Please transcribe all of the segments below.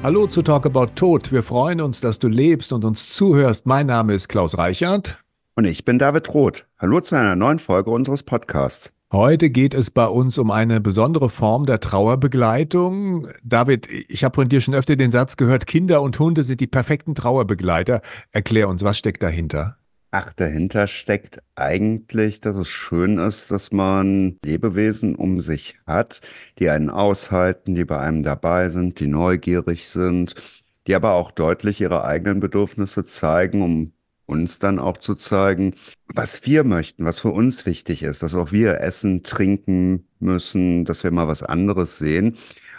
Hallo zu Talk About Tod. Wir freuen uns, dass du lebst und uns zuhörst. Mein Name ist Klaus Reichert. Und ich bin David Roth. Hallo zu einer neuen Folge unseres Podcasts. Heute geht es bei uns um eine besondere Form der Trauerbegleitung. David, ich habe von dir schon öfter den Satz gehört, Kinder und Hunde sind die perfekten Trauerbegleiter. Erklär uns, was steckt dahinter? Ach, dahinter steckt eigentlich, dass es schön ist, dass man Lebewesen um sich hat, die einen aushalten, die bei einem dabei sind, die neugierig sind, die aber auch deutlich ihre eigenen Bedürfnisse zeigen, um uns dann auch zu zeigen, was wir möchten, was für uns wichtig ist, dass auch wir essen, trinken müssen, dass wir mal was anderes sehen.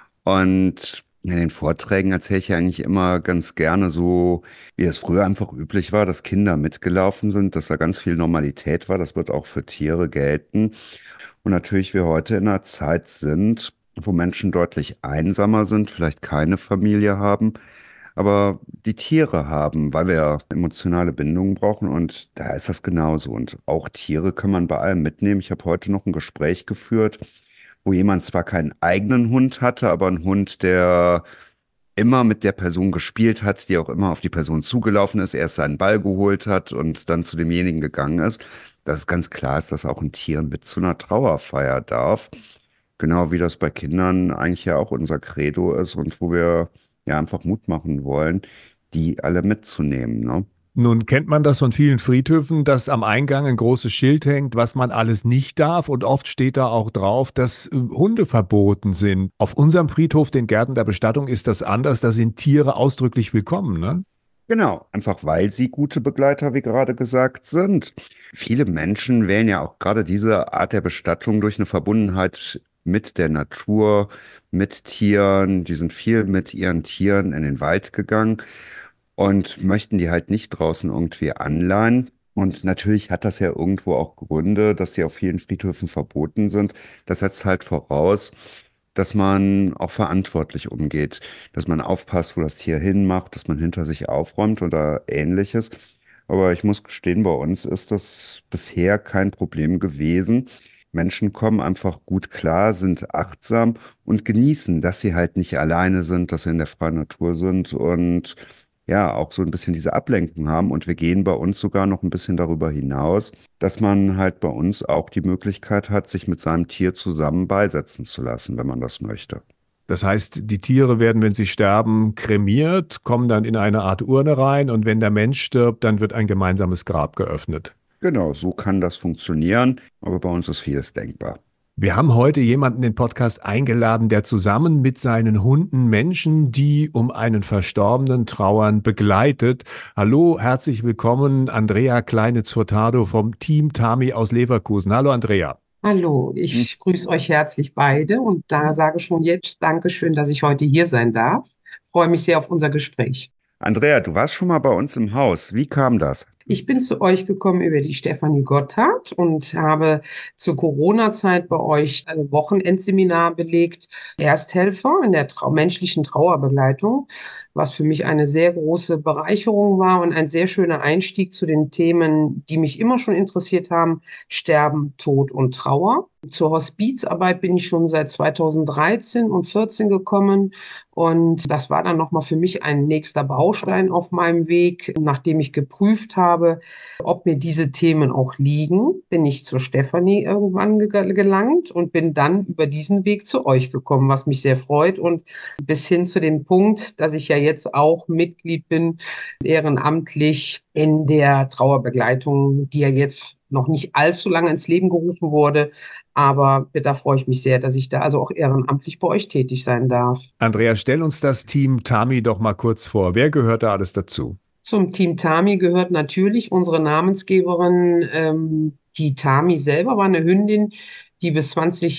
Und in den Vorträgen erzähle ich ja eigentlich immer ganz gerne so, wie es früher einfach üblich war, dass Kinder mitgelaufen sind, dass da ganz viel Normalität war. Das wird auch für Tiere gelten. Und natürlich wir heute in einer Zeit sind, wo Menschen deutlich einsamer sind, vielleicht keine Familie haben, aber die Tiere haben, weil wir ja emotionale Bindungen brauchen. Und da ist das genauso. Und auch Tiere kann man bei allem mitnehmen. Ich habe heute noch ein Gespräch geführt, wo jemand zwar keinen eigenen Hund hatte, aber einen Hund, der immer mit der Person gespielt hat, die auch immer auf die Person zugelaufen ist, erst seinen Ball geholt hat und dann zu demjenigen gegangen ist. Dass es ganz klar ist, dass auch ein Tier mit zu einer Trauerfeier darf. Genau wie das bei Kindern eigentlich ja auch unser Credo ist und wo wir ja einfach Mut machen wollen, die alle mitzunehmen, ne? Nun kennt man das von vielen Friedhöfen, dass am Eingang ein großes Schild hängt, was man alles nicht darf. Und oft steht da auch drauf, dass Hunde verboten sind. Auf unserem Friedhof, den Gärten der Bestattung, ist das anders. Da sind Tiere ausdrücklich willkommen, ne? Genau, einfach weil sie gute Begleiter, wie gerade gesagt, sind. Viele Menschen wählen ja auch gerade diese Art der Bestattung durch eine Verbundenheit mit der Natur, mit Tieren. Die sind viel mit ihren Tieren in den Wald gegangen und möchten die halt nicht draußen irgendwie anleihen. Und natürlich hat das ja irgendwo auch Gründe, dass die auf vielen Friedhöfen verboten sind. Das setzt halt voraus, dass man auch verantwortlich umgeht, dass man aufpasst, wo das Tier hinmacht, dass man hinter sich aufräumt oder ähnliches. Aber ich muss gestehen, bei uns ist das bisher kein Problem gewesen. Menschen kommen einfach gut klar, sind achtsam und genießen, dass sie halt nicht alleine sind, dass sie in der freien Natur sind und ja, auch so ein bisschen diese Ablenkung haben. Und wir gehen bei uns sogar noch ein bisschen darüber hinaus, dass man halt bei uns auch die Möglichkeit hat, sich mit seinem Tier zusammen beisetzen zu lassen, wenn man das möchte. Das heißt, die Tiere werden, wenn sie sterben, kremiert, kommen dann in eine Art Urne rein und wenn der Mensch stirbt, dann wird ein gemeinsames Grab geöffnet. Genau, so kann das funktionieren, aber bei uns ist vieles denkbar. Wir haben heute jemanden in den Podcast eingeladen, der zusammen mit seinen Hunden Menschen, die um einen Verstorbenen trauern, begleitet. Hallo, herzlich willkommen, Andrea Kleinitz-Furtado vom Team Tami aus Leverkusen. Hallo, Andrea. Hallo, Hm. ich grüße euch herzlich beide und da sage schon jetzt Dankeschön, dass ich heute hier sein darf. Freue mich sehr auf unser Gespräch. Andrea, du warst schon mal bei uns im Haus. Wie kam das? Ich bin zu euch gekommen über die Stefanie Gotthard und habe zur Corona-Zeit bei euch ein Wochenendseminar belegt, Ersthelfer in der menschlichen Trauerbegleitung, was für mich eine sehr große Bereicherung war und ein sehr schöner Einstieg zu den Themen, die mich immer schon interessiert haben, Sterben, Tod und Trauer. Zur Hospizarbeit bin ich schon seit 2013 und 14 gekommen und das war dann nochmal für mich ein nächster Baustein auf meinem Weg. Nachdem ich geprüft habe, ob mir diese Themen auch liegen, bin ich zur Stefanie irgendwann gelangt und bin dann über diesen Weg zu euch gekommen, was mich sehr freut und bis hin zu dem Punkt, dass ich ja jetzt auch Mitglied bin, ehrenamtlich in der Trauerbegleitung, die ja jetzt noch nicht allzu lange ins Leben gerufen wurde. Aber da freue ich mich sehr, dass ich da also auch ehrenamtlich bei euch tätig sein darf. Andrea, stell uns das Team Tami doch mal kurz vor. Wer gehört da alles dazu? Zum Team Tami gehört natürlich unsere Namensgeberin. Die Tami selber war eine Hündin, die bis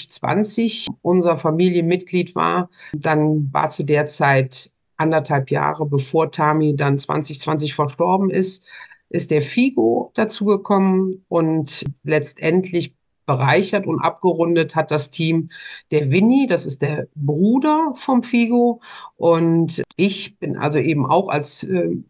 2020 unser Familienmitglied war. Dann war zu der Zeit 1,5 Jahre, bevor Tami dann 2020 verstorben ist der Figo dazugekommen und letztendlich bereichert und abgerundet hat das Team der Winnie, das ist der Bruder vom Figo. Und ich bin also eben auch als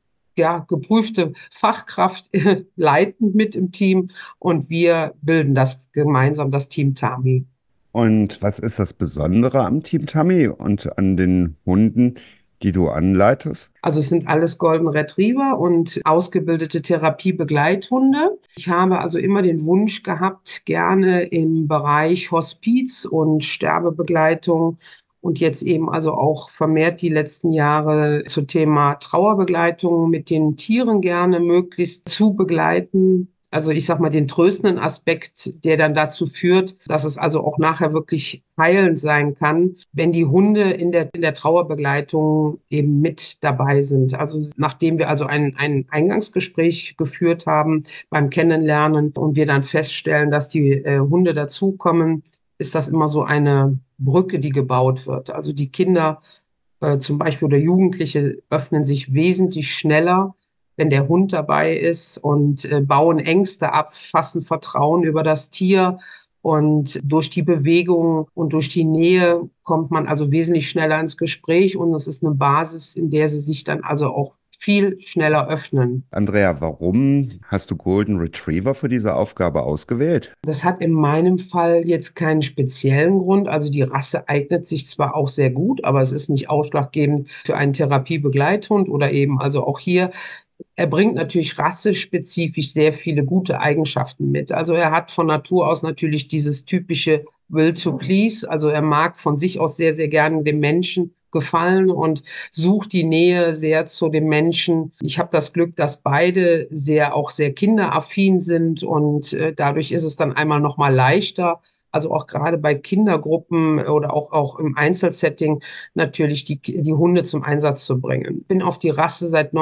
ja, geprüfte Fachkraft leitend mit im Team und wir bilden das gemeinsam, das Team Tami. Und was ist das Besondere am Team Tammy und an den Hunden? die du anleitest? Also es sind alles Golden Retriever und ausgebildete Therapiebegleithunde. Ich habe also immer den Wunsch gehabt, gerne im Bereich Hospiz und Sterbebegleitung und jetzt eben also auch vermehrt die letzten Jahre zu Thema Trauerbegleitung mit den Tieren gerne möglichst zu begleiten. Also ich sag mal den tröstenden Aspekt, der dann dazu führt, dass es also auch nachher wirklich heilend sein kann, wenn die Hunde in der Trauerbegleitung eben mit dabei sind. Also nachdem wir also ein Eingangsgespräch geführt haben beim Kennenlernen und wir dann feststellen, dass die Hunde dazukommen, ist das immer so eine Brücke, die gebaut wird. Also die Kinder zum Beispiel oder Jugendliche öffnen sich wesentlich schneller, wenn der Hund dabei ist und bauen Ängste ab, fassen Vertrauen über das Tier. Und durch die Bewegung und durch die Nähe kommt man also wesentlich schneller ins Gespräch und es ist eine Basis, in der sie sich dann also auch viel schneller öffnen. Andrea, warum hast du Golden Retriever für diese Aufgabe ausgewählt? Das hat in meinem Fall jetzt keinen speziellen Grund. Also die Rasse eignet sich zwar auch sehr gut, aber es ist nicht ausschlaggebend für einen Therapiebegleithund oder eben also auch hier. Er bringt natürlich rassespezifisch sehr viele gute Eigenschaften mit. Also er hat von Natur aus natürlich dieses typische Will to please. Also er mag von sich aus sehr, sehr gerne dem Menschen gefallen und sucht die Nähe sehr zu dem Menschen. Ich habe das Glück, dass beide auch sehr kinderaffin sind und dadurch ist es dann einmal noch mal leichter. Also auch gerade bei Kindergruppen oder auch im Einzelsetting natürlich die Hunde zum Einsatz zu bringen. Bin auf die Rasse seit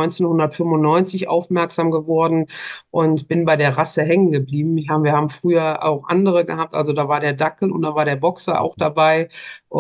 1995 aufmerksam geworden und bin bei der Rasse hängen geblieben. Wir haben früher auch andere gehabt, also da war der Dackel und da war der Boxer auch dabei.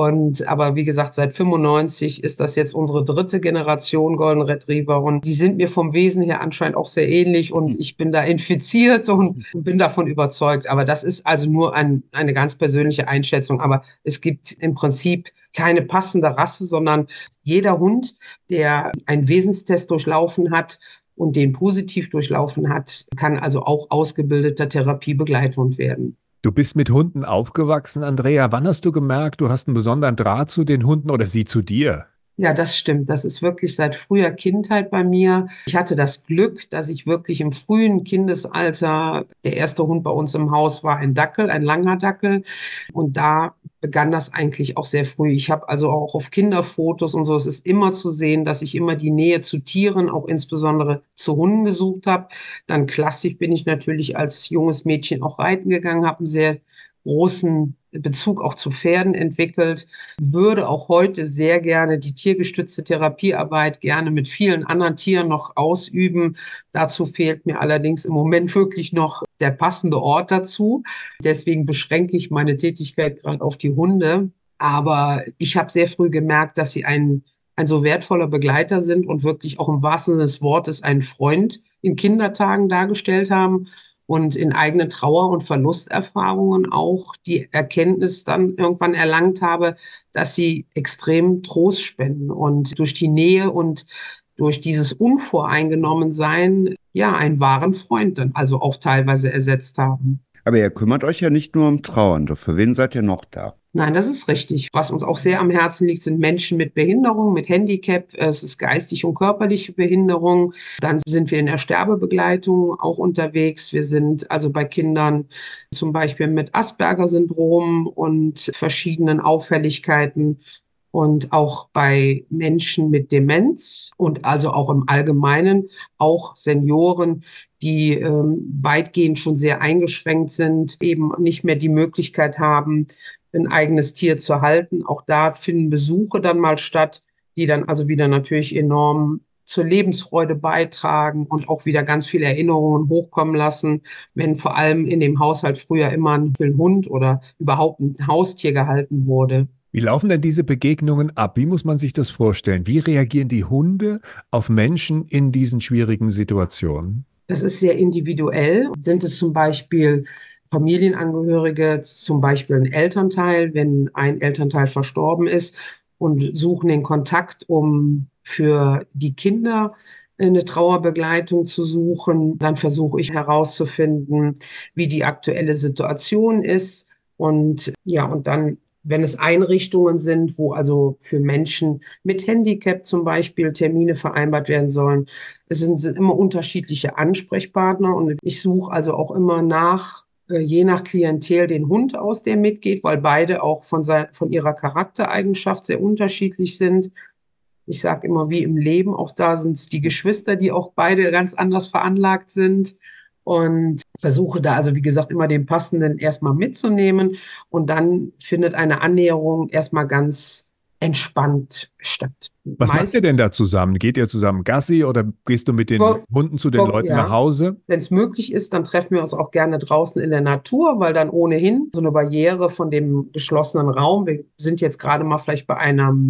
Aber wie gesagt, seit 95 ist das jetzt unsere dritte Generation Golden Retriever und die sind mir vom Wesen her anscheinend auch sehr ähnlich und ich bin da infiziert und bin davon überzeugt. Aber das ist also nur eine ganz persönliche Einschätzung. Aber es gibt im Prinzip keine passende Rasse, sondern jeder Hund, der einen Wesenstest durchlaufen hat und den positiv durchlaufen hat, kann also auch ausgebildeter Therapiebegleithund werden. Du bist mit Hunden aufgewachsen, Andrea. Wann hast du gemerkt, du hast einen besonderen Draht zu den Hunden oder sie zu dir? Ja, das stimmt. Das ist wirklich seit früher Kindheit bei mir. Ich hatte das Glück, dass ich wirklich im frühen Kindesalter, der erste Hund bei uns im Haus war ein Dackel, ein langer Dackel. Und da begann das eigentlich auch sehr früh. Ich habe also auch auf Kinderfotos und so, es ist immer zu sehen, dass ich immer die Nähe zu Tieren, auch insbesondere zu Hunden gesucht habe. Dann klassisch bin ich natürlich als junges Mädchen auch reiten gegangen, habe einen sehr großen Bezug auch zu Pferden entwickelt, würde auch heute sehr gerne die tiergestützte Therapiearbeit gerne mit vielen anderen Tieren noch ausüben. Dazu fehlt mir allerdings im Moment wirklich noch der passende Ort dazu. Deswegen beschränke ich meine Tätigkeit gerade auf die Hunde. Aber ich habe sehr früh gemerkt, dass sie ein so wertvoller Begleiter sind und wirklich auch im wahrsten Sinne des Wortes einen Freund in Kindertagen dargestellt haben und in eigenen Trauer- und Verlusterfahrungen auch die Erkenntnis dann irgendwann erlangt habe, dass sie extrem Trost spenden und durch die Nähe und durch dieses Unvoreingenommensein ja einen wahren Freund dann also auch teilweise ersetzt haben. Aber ihr kümmert euch ja nicht nur um Trauernde. Für wen seid ihr noch da? Nein, das ist richtig. Was uns auch sehr am Herzen liegt, sind Menschen mit Behinderung, mit Handicap. Es ist geistig und körperliche Behinderung. Dann sind wir in der Sterbebegleitung auch unterwegs. Wir sind also bei Kindern zum Beispiel mit Asperger-Syndrom und verschiedenen Auffälligkeiten und auch bei Menschen mit Demenz und also auch im Allgemeinen auch Senioren, die weitgehend schon sehr eingeschränkt sind, eben nicht mehr die Möglichkeit haben, ein eigenes Tier zu halten. Auch da finden Besuche dann mal statt, die dann also wieder natürlich enorm zur Lebensfreude beitragen und auch wieder ganz viele Erinnerungen hochkommen lassen, wenn vor allem in dem Haushalt früher immer ein Hund oder überhaupt ein Haustier gehalten wurde. Wie laufen denn diese Begegnungen ab? Wie muss man sich das vorstellen? Wie reagieren die Hunde auf Menschen in diesen schwierigen Situationen? Das ist sehr individuell. Sind es zum Beispiel Familienangehörige, zum Beispiel ein Elternteil, wenn ein Elternteil verstorben ist und suchen den Kontakt, um für die Kinder eine Trauerbegleitung zu suchen, dann versuche ich herauszufinden, wie die aktuelle Situation ist und ja, und dann wenn es Einrichtungen sind, wo also für Menschen mit Handicap zum Beispiel Termine vereinbart werden sollen. Es sind immer unterschiedliche Ansprechpartner und ich suche also auch immer je nach Klientel den Hund aus, der mitgeht, weil beide auch von ihrer Charaktereigenschaft sehr unterschiedlich sind. Ich sage immer, wie im Leben, auch da sind es die Geschwister, die auch beide ganz anders veranlagt sind. Und versuche da also, wie gesagt, immer den passenden erstmal mitzunehmen. Und dann findet eine Annäherung erstmal ganz entspannt statt. Was macht ihr denn Meistens, da zusammen? Geht ihr zusammen Gassi oder gehst du mit den Hunden zu den Leuten nach ja, Hause? wenn es möglich ist, dann treffen wir uns auch gerne draußen in der Natur, weil dann ohnehin so eine Barriere von dem geschlossenen Raum, wir sind jetzt gerade mal vielleicht bei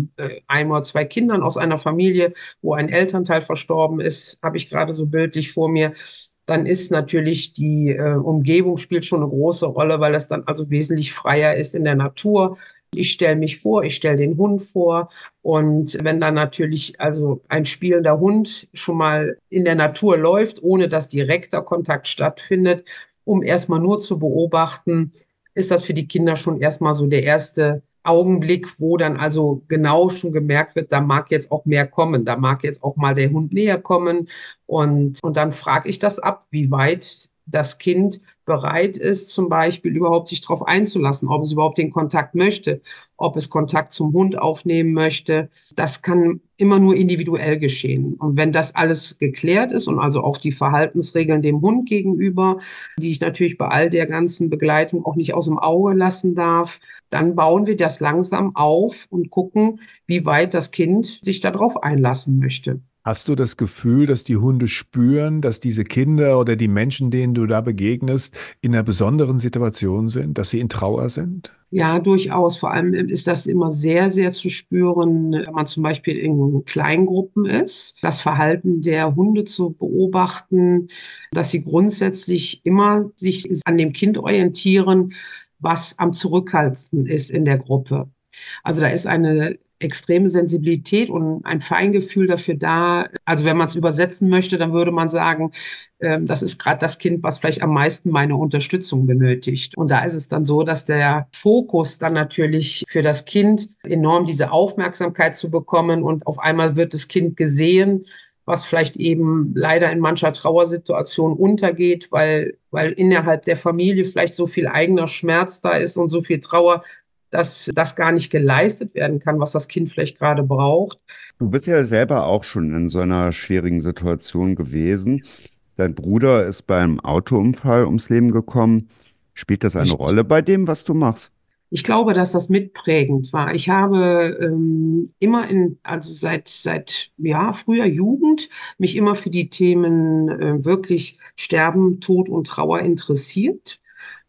ein oder zwei Kindern aus einer Familie, wo ein Elternteil verstorben ist, habe ich gerade so bildlich vor mir, dann ist natürlich die Umgebung spielt schon eine große Rolle, weil das dann also wesentlich freier ist in der Natur. Ich stelle mich vor, ich stelle den Hund vor. Und wenn dann natürlich also ein spielender Hund schon mal in der Natur läuft, ohne dass direkter Kontakt stattfindet, um erstmal nur zu beobachten, ist das für die Kinder schon erstmal so der erste Augenblick, wo dann also genau schon gemerkt wird, da mag jetzt auch mehr kommen, da mag jetzt auch mal der Hund näher kommen. Und dann frage ich das ab, wie weit das Kind bereit ist, zum Beispiel überhaupt sich darauf einzulassen, ob es überhaupt den Kontakt möchte, ob es Kontakt zum Hund aufnehmen möchte. Das kann immer nur individuell geschehen. Und wenn das alles geklärt ist und also auch die Verhaltensregeln dem Hund gegenüber, die ich natürlich bei all der ganzen Begleitung auch nicht aus dem Auge lassen darf, dann bauen wir das langsam auf und gucken, wie weit das Kind sich darauf einlassen möchte. Hast du das Gefühl, dass die Hunde spüren, dass diese Kinder oder die Menschen, denen du da begegnest, in einer besonderen Situation sind, dass sie in Trauer sind? Ja, durchaus. Vor allem ist das immer sehr, sehr zu spüren, wenn man zum Beispiel in Kleingruppen ist. Das Verhalten der Hunde zu beobachten, dass sie grundsätzlich immer sich an dem Kind orientieren, was am zurückhaltendsten ist in der Gruppe. Also da ist eine extreme Sensibilität und ein Feingefühl dafür da. Also wenn man es übersetzen möchte, dann würde man sagen, das ist gerade das Kind, was vielleicht am meisten meine Unterstützung benötigt. Und da ist es dann so, dass der Fokus dann natürlich für das Kind enorm diese Aufmerksamkeit zu bekommen und auf einmal wird das Kind gesehen, was vielleicht eben leider in mancher Trauersituation untergeht, weil innerhalb der Familie vielleicht so viel eigener Schmerz da ist und so viel Trauer, dass das gar nicht geleistet werden kann, was das Kind vielleicht gerade braucht. Du bist ja selber auch schon in so einer schwierigen Situation gewesen. Dein Bruder ist beim Autounfall ums Leben gekommen. Spielt das eine Ich, Rolle bei dem, was du machst? ich glaube, dass das mitprägend war. Ich habe immer also seit ja, früher Jugend mich immer für die Themen wirklich Sterben, Tod und Trauer interessiert.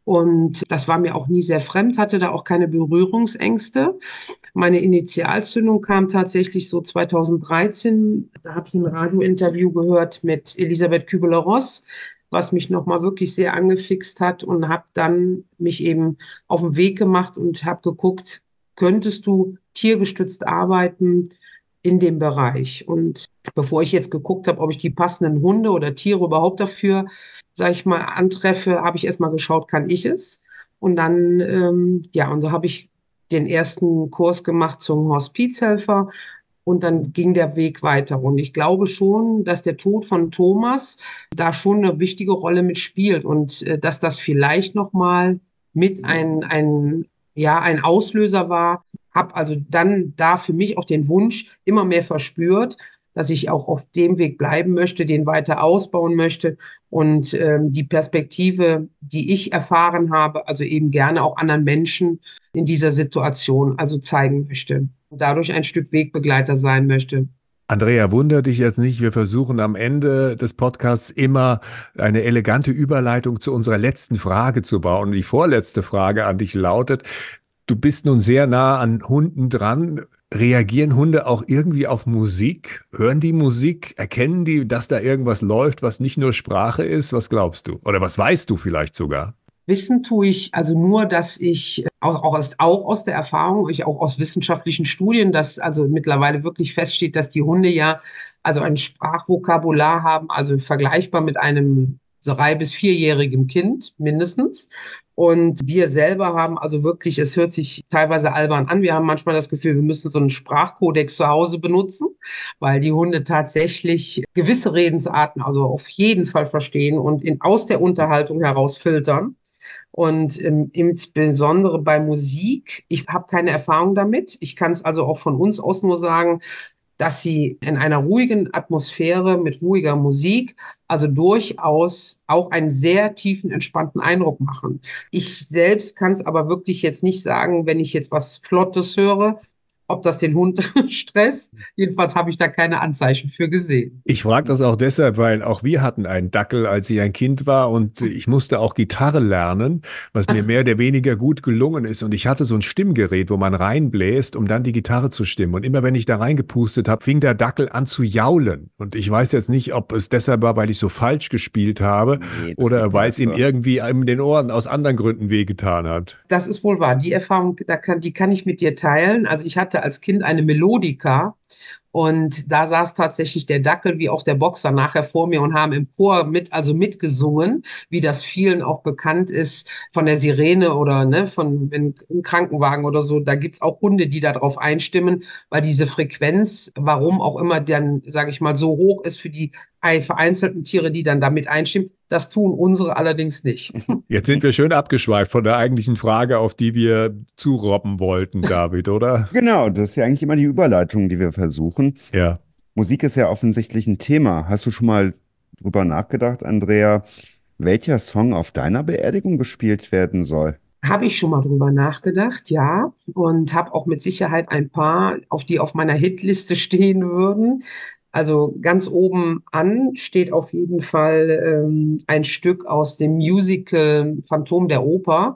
Und das war mir auch nie sehr fremd, hatte da auch keine Berührungsängste. Meine Initialzündung kam tatsächlich so 2013. Da habe ich ein Radiointerview gehört mit Elisabeth Kübler-Ross, was mich nochmal wirklich sehr angefixt hat und habe dann mich eben auf den Weg gemacht und habe geguckt, könntest du tiergestützt arbeiten in dem Bereich? Und bevor ich jetzt geguckt habe, ob ich die passenden Hunde oder Tiere überhaupt dafür, sage ich mal, antreffe, habe ich erstmal geschaut, kann ich es? Und dann, ja, und so habe ich den ersten Kurs gemacht zum Hospizhelfer und dann ging der Weg weiter. Und ich glaube schon, dass der Tod von Thomas da schon eine wichtige Rolle mitspielt und dass das vielleicht nochmal mit ja, ein Auslöser war. Habe also dann da für mich auch den Wunsch immer mehr verspürt, dass ich auch auf dem Weg bleiben möchte, den weiter ausbauen möchte und die Perspektive, die ich erfahren habe, also eben gerne auch anderen Menschen in dieser Situation also zeigen möchte und dadurch ein Stück Wegbegleiter sein möchte. Andrea, wundert dich jetzt nicht, wir versuchen am Ende des Podcasts immer eine elegante Überleitung zu unserer letzten Frage zu bauen. Die vorletzte Frage an dich lautet: Du bist nun sehr nah an Hunden dran. Reagieren Hunde auch irgendwie auf Musik? Hören die Musik? Erkennen die, dass da irgendwas läuft, was nicht nur Sprache ist? Was glaubst du? Oder was weißt du vielleicht sogar? Wissen tue ich also nur, dass ich auch aus der Erfahrung, ich auch aus wissenschaftlichen Studien, dass also mittlerweile wirklich feststeht, dass die Hunde ja also ein Sprachvokabular haben, also vergleichbar mit einem so 3- bis 4-jährigem Kind mindestens. Und wir selber haben also wirklich, es hört sich teilweise albern an, wir haben manchmal das Gefühl, wir müssen so einen Sprachkodex zu Hause benutzen, weil die Hunde tatsächlich gewisse Redensarten also auf jeden Fall verstehen und aus der Unterhaltung heraus filtern. Und insbesondere bei Musik, ich habe keine Erfahrung damit. Ich kann es also auch von uns aus nur sagen, dass sie in einer ruhigen Atmosphäre mit ruhiger Musik also durchaus auch einen sehr tiefen, entspannten Eindruck machen. Ich selbst kann es aber wirklich jetzt nicht sagen, wenn ich jetzt was Flottes höre, ob das den Hund stresst. Jedenfalls habe ich da keine Anzeichen für gesehen. Ich frage das auch deshalb, weil auch wir hatten einen Dackel, als ich ein Kind war und ich musste auch Gitarre lernen, was mir mehr oder weniger gut gelungen ist. Und ich hatte so ein Stimmgerät, wo man reinbläst, um dann die Gitarre zu stimmen. Und immer wenn ich da reingepustet habe, fing der Dackel an zu jaulen. Und ich weiß jetzt nicht, ob es deshalb war, weil ich so falsch gespielt habe Nee, das oder liegt weil es ihm einfach. irgendwie in den Ohren aus anderen Gründen wehgetan hat. Das ist wohl wahr. Die Erfahrung, die kann ich mit dir teilen. Also ich hatte als Kind eine Melodika und da saß tatsächlich der Dackel wie auch der Boxer nachher vor mir und haben im Chor also mitgesungen, wie das vielen auch bekannt ist von der Sirene oder ne, von wenn, im Krankenwagen oder so. Da gibt's auch Hunde, die darauf einstimmen, weil diese Frequenz, warum auch immer dann, sage ich mal, so hoch ist für die vereinzelten Tiere, die dann damit einstimmen. Das tun unsere allerdings nicht. Jetzt sind wir schön abgeschweift von der eigentlichen Frage, auf die wir zurobben wollten, David, oder? Genau, das ist ja eigentlich immer die Überleitung, die wir versuchen. Ja. Musik ist ja offensichtlich ein Thema. Hast du schon mal drüber nachgedacht, Andrea, welcher Song auf deiner Beerdigung gespielt werden soll? Habe ich schon mal drüber nachgedacht, ja, und habe auch mit Sicherheit ein paar, die auf meiner Hitliste stehen würden. Also ganz oben an steht auf jeden Fall ein Stück aus dem Musical Phantom der Oper.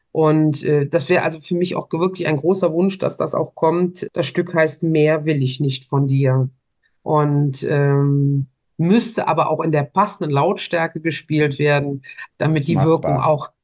Und das wäre also für mich auch wirklich ein großer Wunsch, dass das auch kommt. Das Stück heißt Mehr will ich nicht von dir. Und müsste aber auch in der passenden Lautstärke gespielt werden, damit Ist die Wirkung machbar. auch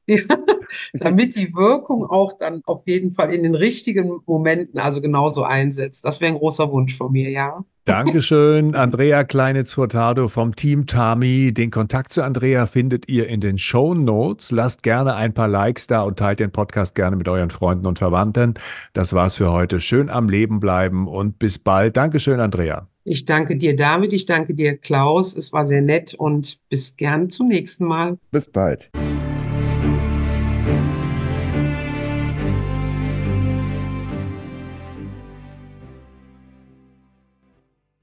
damit die Wirkung auch dann auf jeden Fall in den richtigen Momenten also genauso einsetzt. Das wäre ein großer Wunsch von mir, ja. Dankeschön, Andrea Kleinitz-Hurtado vom Team Tami. Den Kontakt zu Andrea findet ihr in den Shownotes. Lasst gerne ein paar Likes da und teilt den Podcast gerne mit euren Freunden und Verwandten. Das war's für heute. Schön am Leben bleiben und bis bald. Dankeschön, Andrea. Ich danke dir, David. Ich danke dir, Klaus. Es war sehr nett und bis gern zum nächsten Mal. Bis bald.